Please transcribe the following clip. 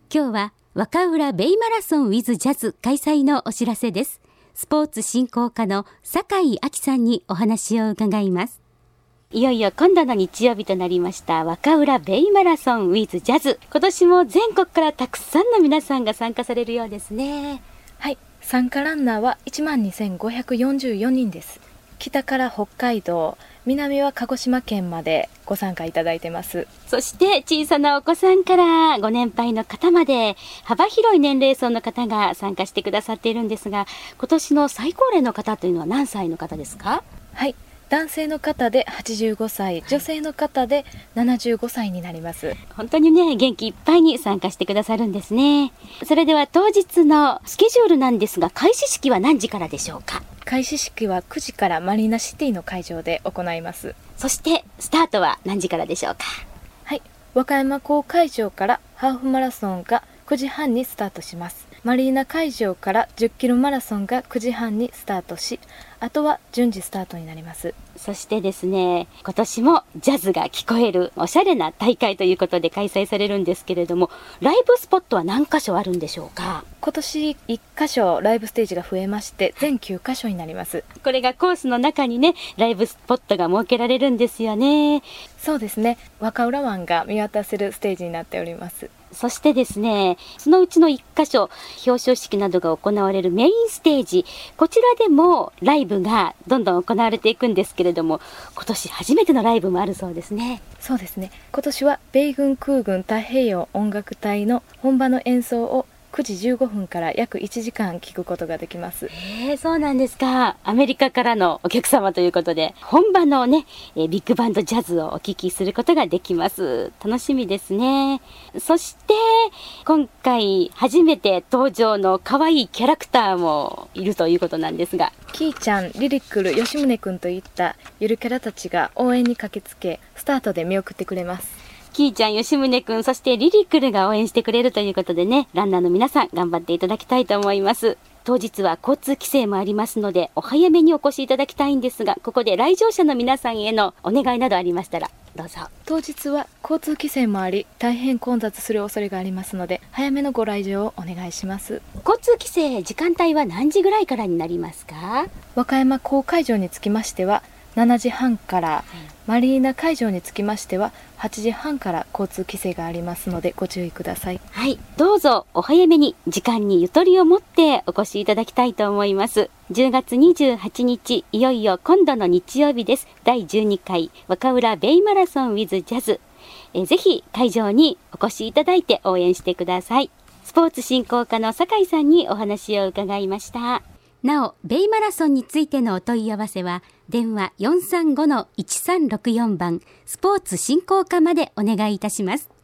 今日は若浦ベイマラソン with ジャズ開催のお知らせです。スポーツ振興課の酒井亜紀さんにお話を伺います。いよいよ今度の日曜日となりました若浦ベイマラソン with ジャズ。今年も全国からたくさんの皆さんが参加されるようですね。 はい、参加ランナーは12,544人です。北から北海道、南は鹿児島県までご参加いただいてます。 そして小さなお子さんからご年配の方まで幅広い年齢層の方が参加してくださっているんですが、今年の最高齢の方というのは何歳の方ですか？ はい、男性の方で85歳、女性の方で75歳になります。 本当にね、元気いっぱいに参加してくださるんですね。それでは当日のスケジュールなんですが、開始式は何時からでしょうか？ 開始式は9時からマリーナシティの会場で行います。 そしてスタートは何時からでしょうか？ はい、和歌山港会場からハーフマラソンが9時半にスタートします。マリーナ会場から10キロマラソンが9時半にスタートし、あとは順次スタートになります。 そしてですね、今年もジャズが聞こえるおしゃれな大会ということで開催されるんですけれども、ライブスポットは何箇所あるんでしょうか？ 今年1箇所ライブステージが増えまして全9箇所になります。 これがコースの中にね、ライブスポットが設けられるんですよね。 そうですね、若浦湾が見渡せるステージになっております。 そしてですね、そのうちの1箇所、表彰式などが行われるメインステージ、こちらでもライブがどんどん行われていくんですけれども、今年初めてのライブもあるそうですね。 そうですね、今年は米軍空軍太平洋音楽隊の本場の演奏を9時15分から約1時間聞くことができます。 そうなんですか。アメリカからのお客様ということで、本場のね、ビッグバンドジャズをお聴きすることができます。楽しみですね。そして今回初めて登場の可愛いキャラクターもいるということなんですが、 キーちゃん、リリックル、吉宗くんといったゆるキャラたちが応援に駆けつけ、スタートで見送ってくれます。 キーちゃん、吉宗くん、そしてリリクルが応援してくれるということでね、ランナーの皆さん頑張っていただきたいと思います。当日は交通規制もありますので、お早めにお越しいただきたいんですが、ここで来場者の皆さんへのお願いなどありましたらどうぞ。 当日は交通規制もあり大変混雑する恐れがありますので、早めのご来場をお願いします。 交通規制時間帯は何時ぐらいからになりますか？ 和歌山港会場につきましては7時半から、マリーナ会場につきましては8時半から交通規制がありますのでご注意ください。 はい、どうぞお早めに時間にゆとりを持ってお越しいただきたいと思います。10月28日、いよいよ今度の日曜日です。第12回若浦ベイマラソン with ジャズ。ぜひ会場にお越しいただいて応援してください。スポーツ振興課の酒井さんにお話を伺いました。なお、ベイマラソンについてのお問い合わせは電話 435-1364 番スポーツ振興課までお願いいたします。